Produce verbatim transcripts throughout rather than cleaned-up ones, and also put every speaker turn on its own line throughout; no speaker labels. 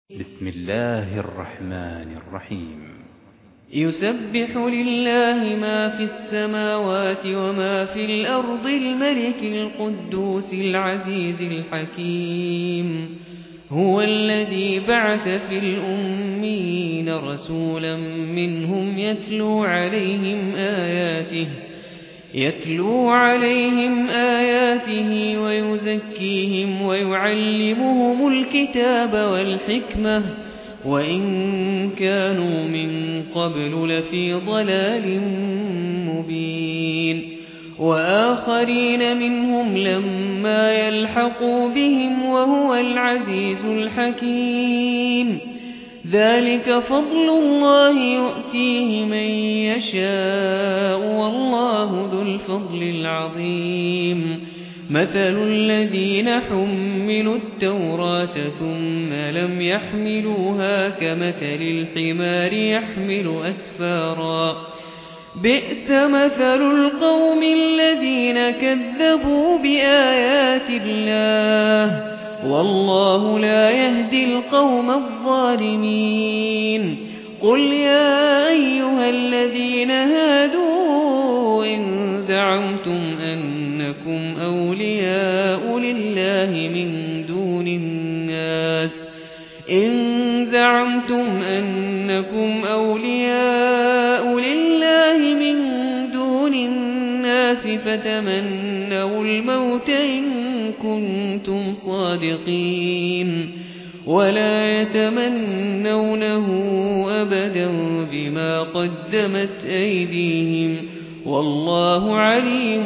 بسم الله الرحمن الرحيم.
يسبح لله ما في السماوات وما في الأرض الملك القدوس العزيز الحكيم. هو الذي بعث في الأمين رسولا منهم يتلو عليهم آياته يتلو عليهم آياته ويزكيهم ويعلمهم الكتاب والحكمة وإن كانوا من قبل لفي ضلال مبين. وآخرين منهم لما يلحقوا بهم وهو العزيز الحكيم. ذلك فضل الله يؤتيه من يشاء والله ذو الفضل العظيم. مثل الذين حملوا التوراة ثم لم يحملوها كمثل الحمار يحمل أسفارا بئس مثل القوم الذين كذبوا بآيات الله والله لا يهدي القوم الظالمين. قل يا أيها الذين هادوا إن زعمتم أنكم أولياء لله من دون الناس إن زعمتم أنكم أولياء لله من دون الناس فتمنوا الموت إن كنتم صادقين ولا يتمنونه أبدا بما قدمت أيديهم والله عليم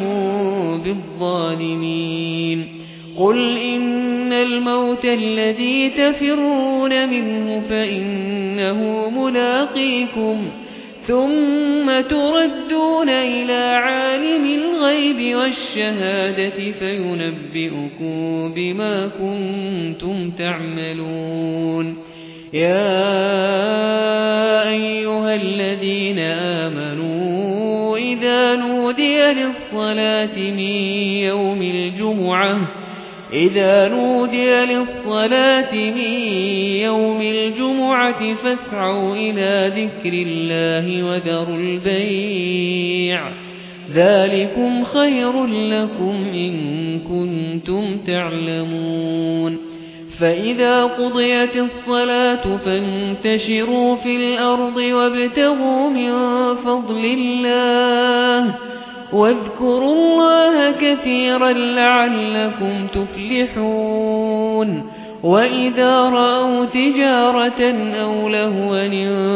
بالظالمين. قل إن الموت الذي تفرون منه فإنه ملاقيكم ثم تردون إلى عالم الغيب والشهادة فينبئكم بما كنتم تعملون. يا أيها الذين آمنوا إذا نودي للصلاة من يوم الجمعة إذا نودي للصلاة من يوم الجمعة فاسعوا إلى ذكر الله وذروا البيع ذلكم خير لكم إن كنتم تعلمون. فإذا قضيت الصلاة فانتشروا في الأرض وابتغوا من فضل الله واذكروا الله كثيرا لعلكم تفلحون. وإذا رأوا تجارة أو لهوا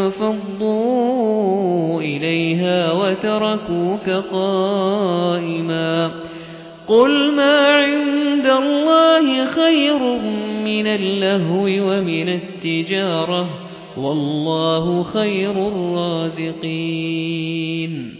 انفضوا إليها وتركوك قائما. قل ما عند الله خير من اللهو ومن التجارة والله خير الرازقين.